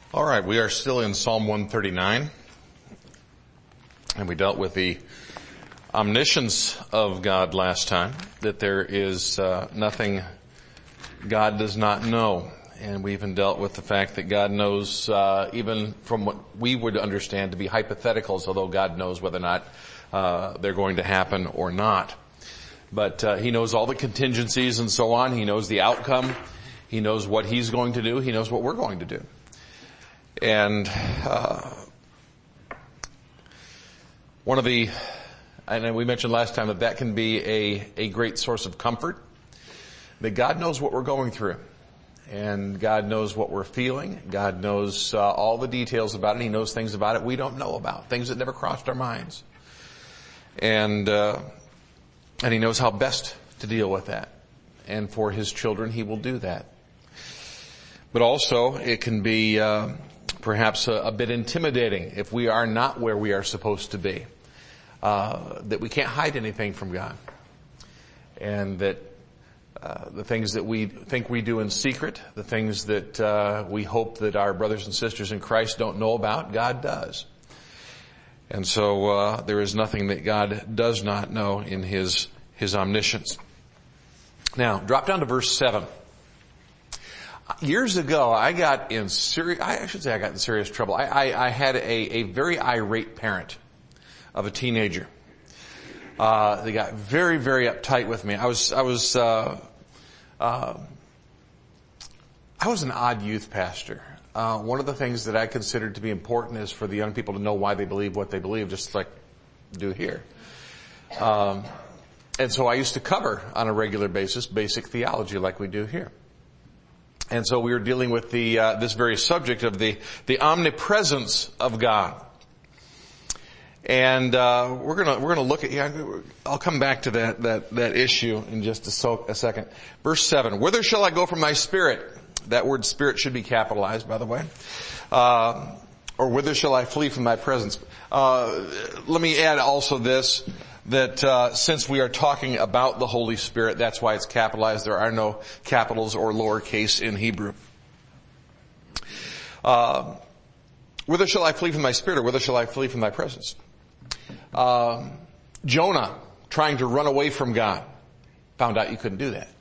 All right, we are still in Psalm 139, and we dealt with the omniscience of God last time, that there is nothing God does not know. And we even dealt with the fact that God knows, even from what we would understand to be hypotheticals, although God knows whether or not they're going to happen or not. But He knows all the contingencies and so on. He knows the outcome. He knows what He's going to do. He knows what we're going to do. And one of the, and we mentioned last time that can be a great source of comfort, that God knows what we're going through. And God knows what we're feeling. God knows all the details about it. He knows things about it we don't know about, things that never crossed our minds. And He knows how best to deal with that. And for His children, He will do that. But also, it can be perhaps a bit intimidating if we are not where we are supposed to be. That we can't hide anything from God. And that the things that we think we do in secret, the things that we hope that our brothers and sisters in Christ don't know about, God does. And so there is nothing that God does not know in His omniscience. Now, drop down to verse 7. Years ago, I got in serious trouble. I had a very irate parent of a teenager. They got very, very uptight with me. I was an odd youth pastor. One of the things that I considered to be important is for the young people to know why they believe what they believe, just like do here. And so I used to cover on a regular basis basic theology like we do here. And so we were dealing with this very subject of the omnipresence of God. And we're gonna look at, I'll come back to that issue in just a second. Verse 7, whither shall I go from thy spirit? That word spirit should be capitalized, by the way. Or whither shall I flee from thy presence? Let me add also this, that since we are talking about the Holy Spirit, that's why it's capitalized. There are no capitals or lowercase in Hebrew. Whither shall I flee from thy spirit, or whither shall I flee from thy presence? Jonah, trying to run away from God, found out you couldn't do that.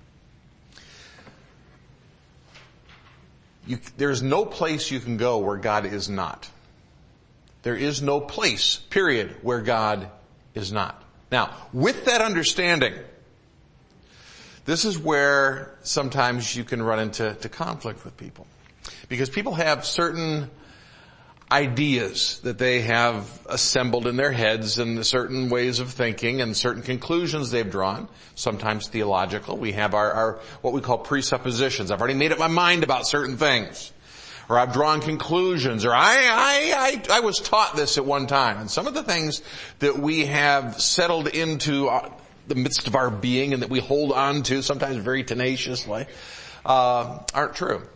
There's no place you can go where God is not. There is no place, period, where God is not. Now, with that understanding, this is where sometimes you can run into conflict with people. Because people have certain ideas that they have assembled in their heads and certain ways of thinking and certain conclusions they've drawn, sometimes theological. We have our what we call presuppositions. I've already made up my mind about certain things. Or I've drawn conclusions, or I was taught this at one time. And some of the things that we have settled into the midst of our being and that we hold on to, sometimes very tenaciously, aren't true.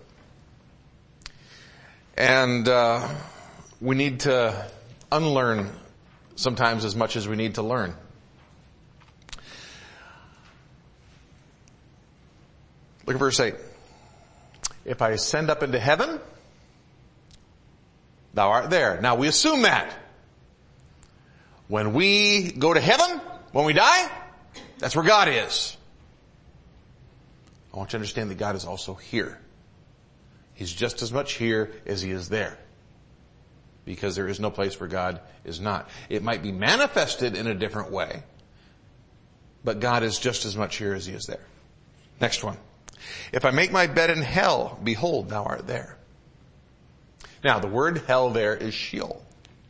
And we need to unlearn sometimes as much as we need to learn. Look at verse 8. If I ascend up into heaven, thou art there. Now we assume that. When we go to heaven, when we die, that's where God is. I want you to understand that God is also here. He's just as much here as He is there. Because there is no place where God is not. It might be manifested in a different way, but God is just as much here as He is there. Next one. If I make my bed in hell, behold, thou art there. Now, the word hell there is Sheol.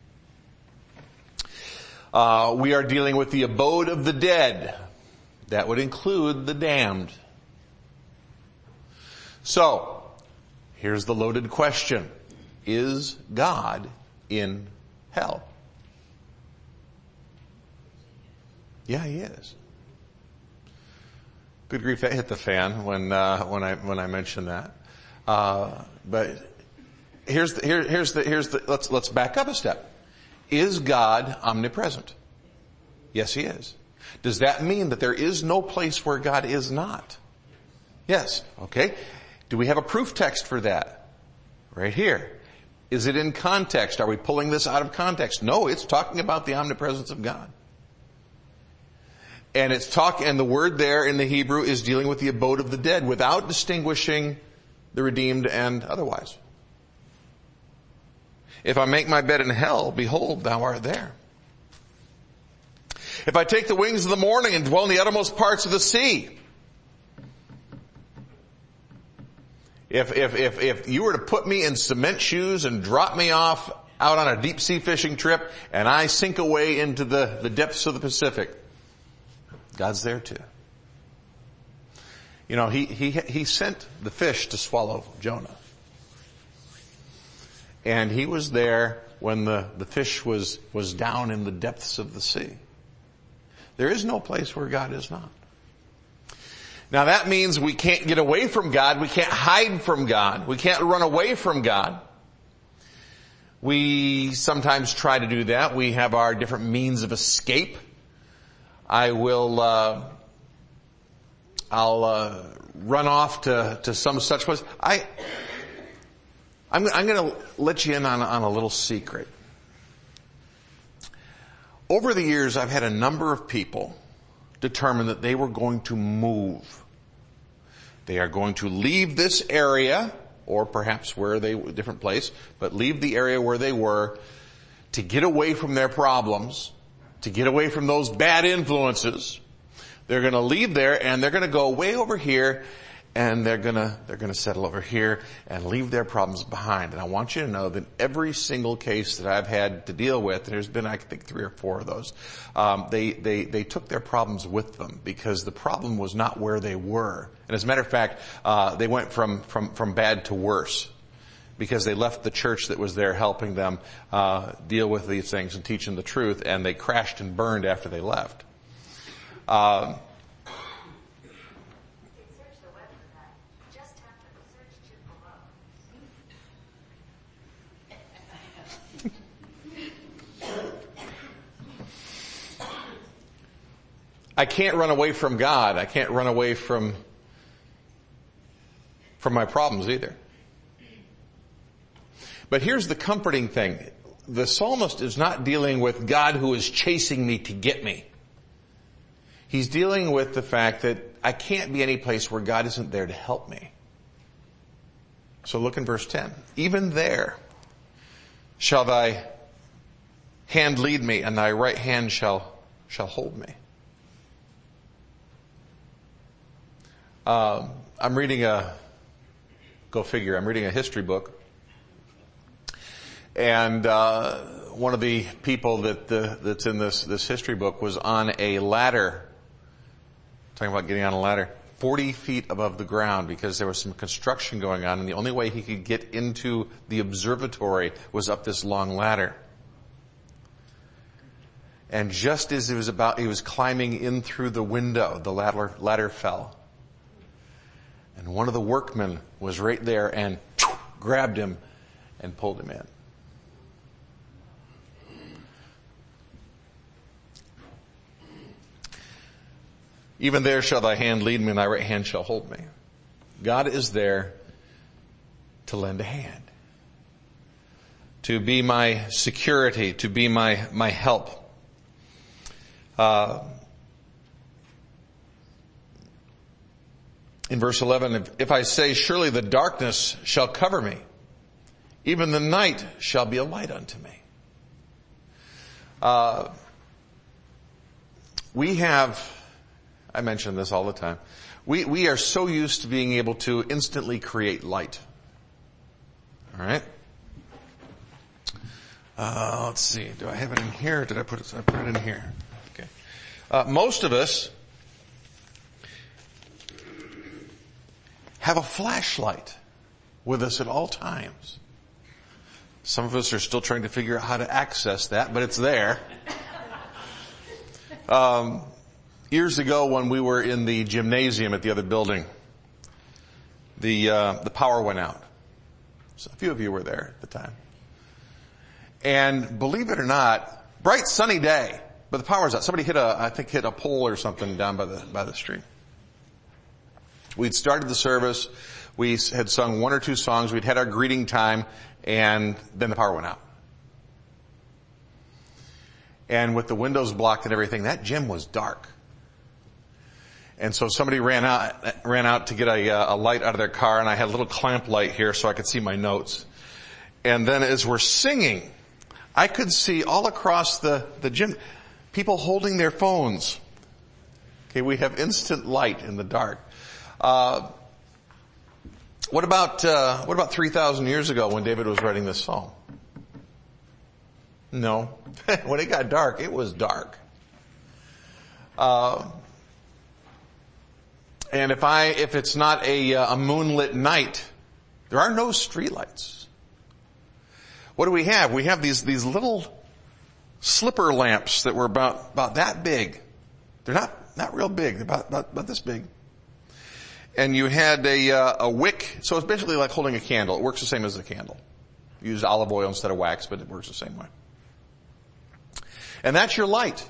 We are dealing with the abode of the dead. That would include the damned. So, here's the loaded question. Is God in hell? Yeah, He is. Good grief, that hit the fan when I mentioned that. But let's back up a step. Is God omnipresent? Yes, He is. Does that mean that there is no place where God is not? Yes. Okay. Do we have a proof text for that? Right here. Is it in context? Are we pulling this out of context? No, it's talking about the omnipresence of God. And and the word there in the Hebrew is dealing with the abode of the dead without distinguishing the redeemed and otherwise. If I make my bed in hell, behold, thou art there. If I take the wings of the morning and dwell in the uttermost parts of the sea. If you were to put me in cement shoes and drop me off out on a deep sea fishing trip and I sink away into the depths of the Pacific, God's there too. You know, he sent the fish to swallow Jonah. And he was there when the fish was down in the depths of the sea. There is no place where God is not. Now that means we can't get away from God. We can't hide from God. We can't run away from God. We sometimes try to do that. We have our different means of escape. I'll run off to some such place. I'm going to let you in on a little secret. Over the years, I've had a number of people determine that they were going to move. They are going to leave this area, or perhaps different place, but leave the area where they were to get away from their problems, to get away from those bad influences. They're going to leave there and they're going to go way over here and they're going to settle over here and leave their problems behind. And I want you to know that every single case that I've had to deal with, and there's been, I think, 3 or 4 of those, they took their problems with them because the problem was not where they were. And as a matter of fact, they went from bad to worse because they left the church that was there helping them deal with these things and teach them the truth, and they crashed and burned after they left. I can't run away from God. I can't run away from my problems either. But here's the comforting thing. The psalmist is not dealing with God who is chasing me to get me. He's dealing with the fact that I can't be any place where God isn't there to help me. So look in verse 10. Even there shall thy hand lead me, and thy right hand shall hold me. I'm reading go figure, I'm reading a history book. And one of the people that's in this history book was on a ladder, talking about getting on a ladder, 40 feet above the ground because there was some construction going on, and the only way he could get into the observatory was up this long ladder. And just as he was climbing in through the window, the ladder fell. And one of the workmen was right there and grabbed him and pulled him in. Even there shall thy hand lead me, and thy right hand shall hold me. God is there to lend a hand, to be my security, to be my help. In verse 11, if I say, surely the darkness shall cover me, even the night shall be a light unto me. I mention this all the time. We are so used to being able to instantly create light. All right? Let's see. Do I have it in here? Did I put it? I put it in here. Okay. Most of us have a flashlight with us at all times. Some of us are still trying to figure out how to access that, but it's there. Years ago when we were in the gymnasium at the other building, the power went out. So a few of you were there at the time. And believe it or not, bright sunny day, but the power's out. Somebody hit a pole or something down by the street. We'd started the service. We had sung 1 or 2 songs. We'd had our greeting time, and then the power went out. And with the windows blocked and everything, that gym was dark. And so somebody ran out to get a light out of their car, and I had a little clamp light here so I could see my notes. And then as we're singing, I could see all across the gym, people holding their phones. Okay, we have instant light in the dark. What about 3,000 years ago when David was writing this psalm? No. When it got dark, it was dark. And if it's not a moonlit night, there are no streetlights. What do we have? We have these little slipper lamps that were about that big. They're not real big. They're about this big. And you had a wick. So it's basically like holding a candle. It works the same as a candle. You use olive oil instead of wax, but it works the same way. And that's your light.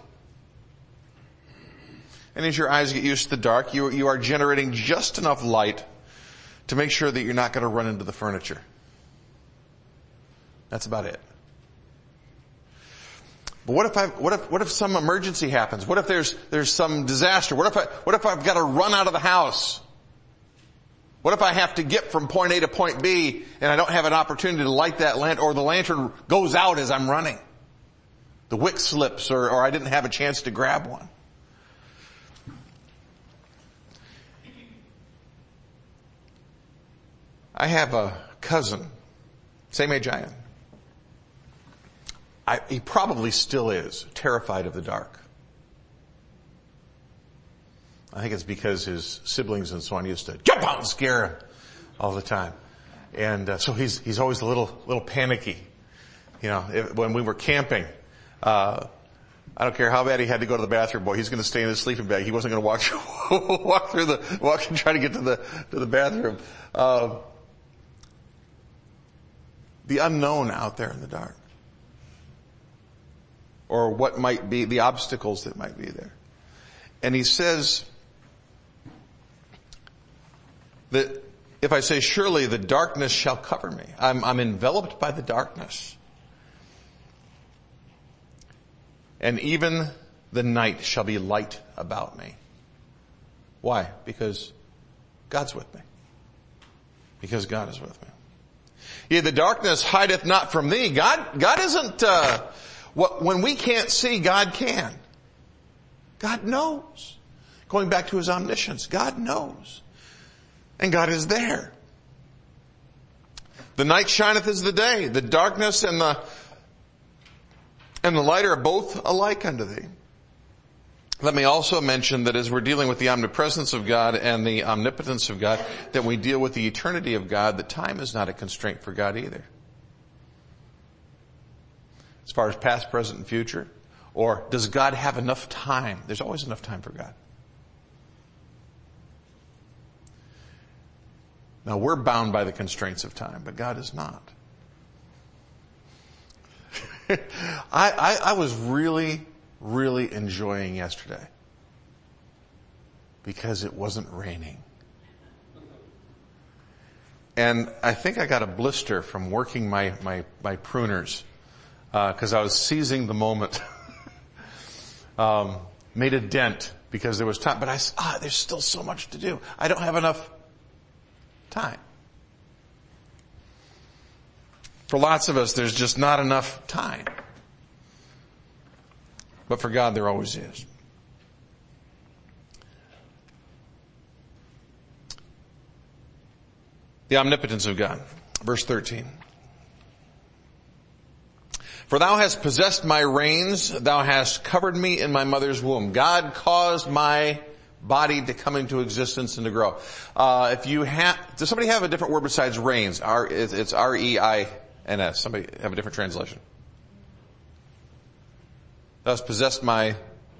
And as your eyes get used to the dark, you are generating just enough light to make sure that you're not going to run into the furniture. That's about it. But what if some emergency happens? What if there's some disaster? What if I've got to run out of the house? What if I have to get from point A to point B and I don't have an opportunity to light that lantern, or the lantern goes out as I'm running? The wick slips, or I didn't have a chance to grab one. I have a cousin, same age I am. He probably still is terrified of the dark. I think it's because his siblings and so on used to jump out and scare him all the time. And so he's always a little panicky. You know, when we were camping, I don't care how bad he had to go to the bathroom, boy, he's going to stay in his sleeping bag. He wasn't going to walk and try to get to the bathroom. The unknown out there in the dark. Or what might be the obstacles that might be there. And he says that if I say, surely the darkness shall cover me. I'm enveloped by the darkness. And even the night shall be light about me. Why? Because God's with me. Because God is with me. Yea, the darkness hideth not from thee. God isn't, when we can't see, God can. God knows. Going back to his omniscience, God knows. And God is there. The night shineth as the day. The darkness and the light are both alike unto thee. Let me also mention that as we're dealing with the omnipresence of God and the omnipotence of God, that we deal with the eternity of God, that time is not a constraint for God either. As far as past, present, and future, or does God have enough time? There's always enough time for God. Now we're bound by the constraints of time, but God is not. I was really enjoying yesterday because it wasn't raining. And I think I got a blister from working my pruners, because I was seizing the moment. Made a dent because there was time, but there's still so much to do. I don't have enough time. For lots of us, there's just not enough time. But for God, there always is. The omnipotence of God. Verse 13. For thou hast possessed my reins, thou hast covered me in my mother's womb. God caused my body to come into existence and to grow. Does somebody have a different word besides reins? It's R-E-I-N-S. Somebody have a different translation. Thou hast possessed my...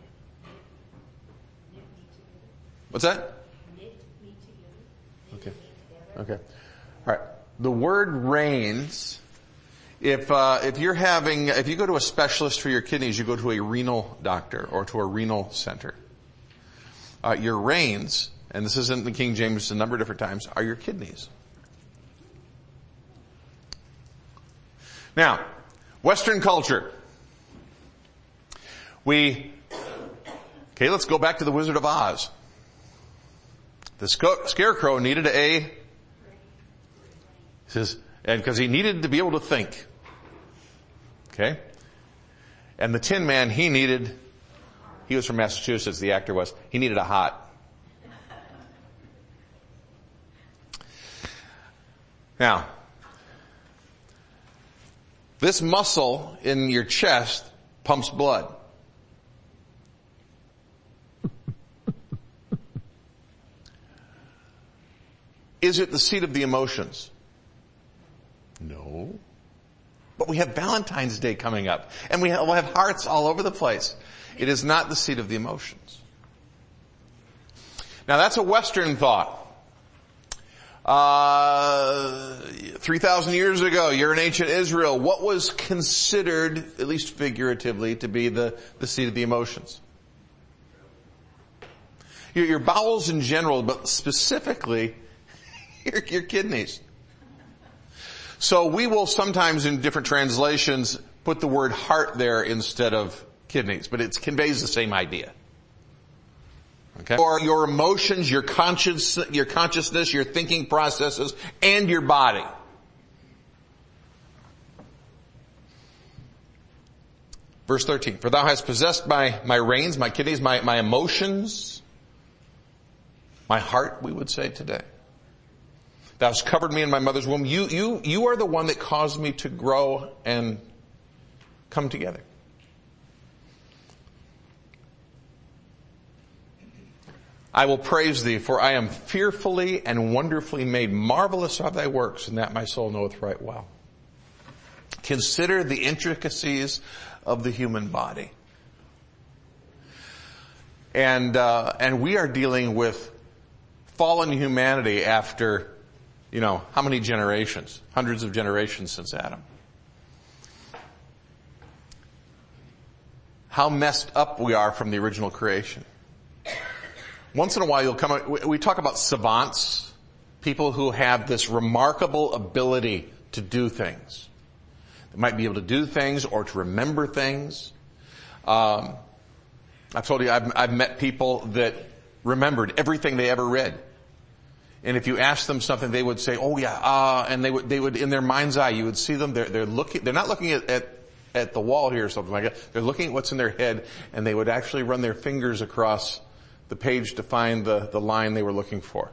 What's that? Okay. All right. The word reins, if you go to a specialist for your kidneys, you go to a renal doctor or to a renal center. Your reins, and this isn't the King James a number of different times, are your kidneys. Now, Western culture. Let's go back to the Wizard of Oz. The scarecrow needed because he needed to be able to think. Okay? And the Tin Man, he was from Massachusetts, the actor was, he needed a hot. Now, this muscle in your chest pumps blood. Is it the seat of the emotions? No. But we have Valentine's Day coming up, and we'll have hearts all over the place. It is not the seat of the emotions. Now that's a Western thought. 3,000 years ago, you're in ancient Israel. What was considered, at least figuratively, to be the seat of the emotions? Your bowels in general, but specifically your kidneys. So we will sometimes in different translations put the word heart there instead of kidneys, but it conveys the same idea. Okay? Or your emotions, your consciousness, your thinking processes, and your body. Verse 13, for thou hast possessed my reins, my kidneys, my emotions, my heart, we would say today. Thou hast covered me in my mother's womb. You are the one that caused me to grow and come together. I will praise thee, for I am fearfully and wonderfully made. Marvelous are thy works, and that my soul knoweth right well. Consider the intricacies of the human body. And we are dealing with fallen humanity after, how many generations? Hundreds of generations since Adam. How messed up we are from the original creation. Once in a while we talk about savants, people who have this remarkable ability to do things. They might be able to do things or to remember things. I've told you I've met people that remembered everything they ever read. And if you asked them something, they would say, "Oh yeah," and they would in their mind's eye, you would see them. They're not looking at the wall here or something like that. They're looking at what's in their head, and they would actually run their fingers across the page to find the line they were looking for.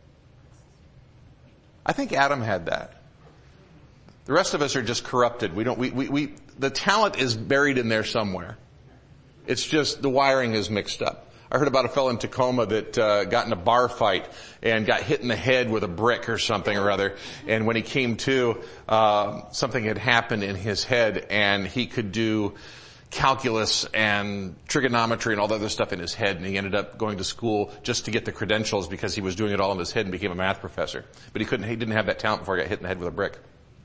I think Adam had that. The rest of us are just corrupted. The talent is buried in there somewhere. It's just the wiring is mixed up. I heard about a fellow in Tacoma that got in a bar fight and got hit in the head with a brick or something or other. And when he came to, something had happened in his head, and he could do calculus and trigonometry and all the other stuff in his head, and he ended up going to school just to get the credentials because he was doing it all in his head and became a math professor. But he didn't have that talent before he got hit in the head with a brick.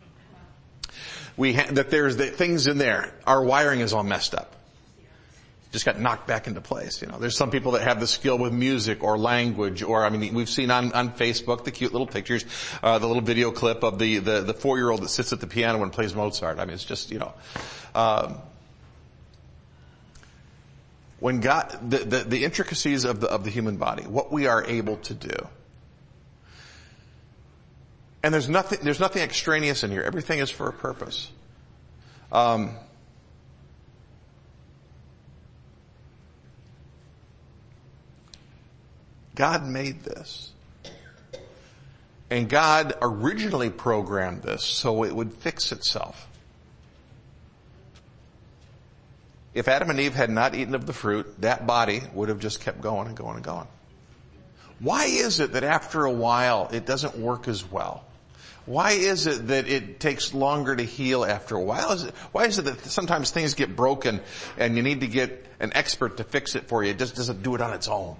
There's the things in there. Our wiring is all messed up. Just got knocked back into place. There's some people that have the skill with music or language, or we've seen on Facebook the cute little pictures, the little video clip of the 4-year-old that sits at the piano and plays Mozart. It's just, when God, the intricacies of the human body, what we are able to do. And there's nothing extraneous in here. Everything is for a purpose. God made this. And God originally programmed this so it would fix itself. If Adam and Eve had not eaten of the fruit, that body would have just kept going and going and going. Why is it that after a while it doesn't work as well? Why is it that it takes longer to heal after a while? Why is it that sometimes things get broken and you need to get an expert to fix it for you? It just doesn't do it on its own.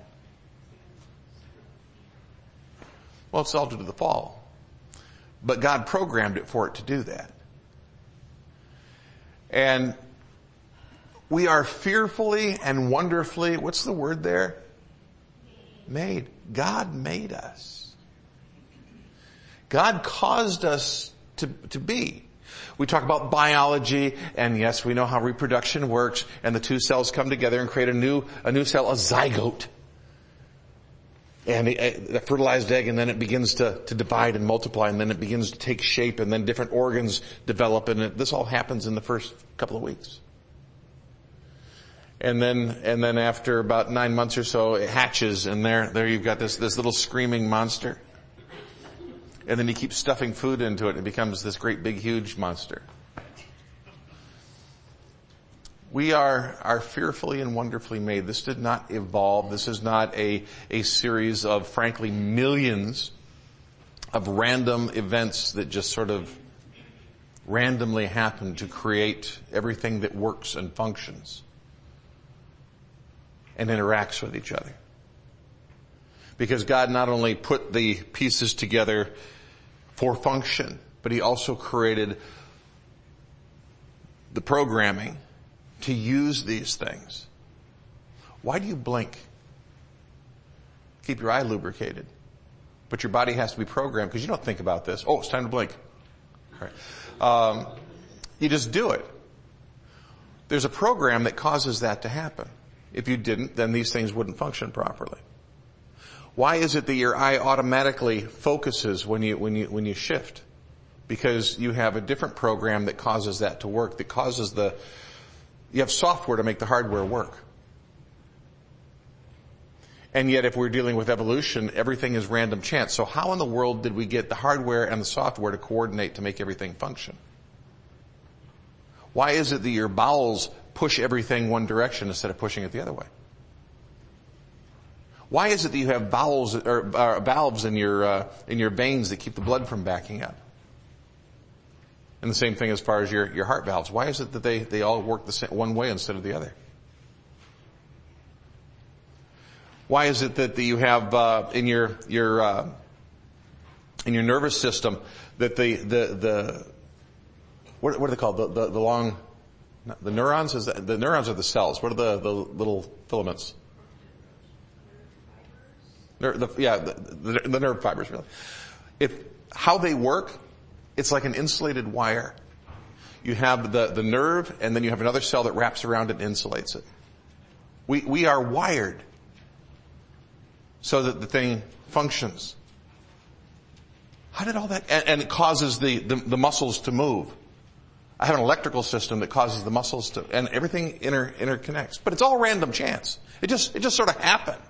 Well, it's all due to the fall. But God programmed it for it to do that. And we are fearfully and wonderfully, what's the word there? Made. God made us. God caused us to be. We talk about biology, and yes, we know how reproduction works, and the two cells come together and create a new cell, a zygote. And the fertilized egg, and then it begins to divide and multiply, and then it begins to take shape, and then different organs develop, and this all happens in the first couple of weeks. And then after about 9 months or so, it hatches, and there you've got this little screaming monster. And then you keep stuffing food into it, and it becomes this great big huge monster. We are fearfully and wonderfully made. This did not evolve. This is not a series of, frankly, millions of random events that just sort of randomly happen to create everything that works and functions and interacts with each other. Because God not only put the pieces together for function, but He also created the programming to use these things. Why do you blink? Keep your eye lubricated. But your body has to be programmed, because you don't think about this. Oh, it's time to blink. All right. You just do it. There's a program that causes that to happen. If you didn't, then these things wouldn't function properly. Why is it that your eye automatically focuses when you shift? Because you have a different program that causes that to work, that causes you have software to make the hardware work. And yet if we're dealing with evolution, everything is random chance. So how in the world did we get the hardware and the software to coordinate to make everything function? Why is it that your bowels push everything one direction instead of pushing it the other way? Why is it that you have valves in your veins that keep the blood from backing up? And the same thing as far as your heart valves. Why is it that they all work the same, one way instead of the other? Why is it that you have in your nervous system that what are they called? The neurons? The neurons are the cells. What are the little filaments? The nerve fibers, really. How they work, it's like an insulated wire. You have the nerve, and then you have another cell that wraps around it and insulates it. We are wired so that the thing functions. How did all that, and it causes the muscles to move. I have an electrical system that causes the muscles to, and everything interconnects. But it's all random chance. It just sort of happened.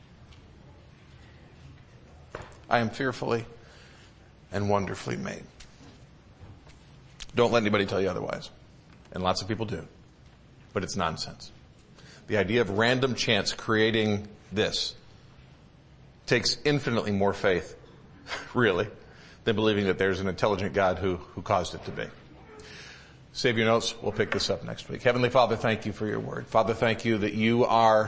I am fearfully and wonderfully made. Don't let anybody tell you otherwise. And lots of people do. But it's nonsense. The idea of random chance creating this takes infinitely more faith, really, than believing that there's an intelligent God who caused it to be. Save your notes. We'll pick this up next week. Heavenly Father, thank you for your word. Father, thank you that you are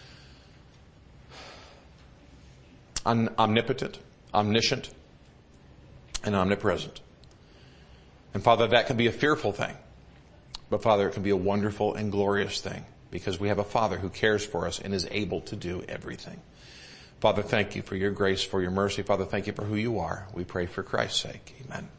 omnipotent, omniscient, and omnipresent. And Father, that can be a fearful thing. But Father, it can be a wonderful and glorious thing, because we have a Father who cares for us and is able to do everything. Father, thank you for your grace, for your mercy. Father, thank you for who you are. We pray for Christ's sake. Amen.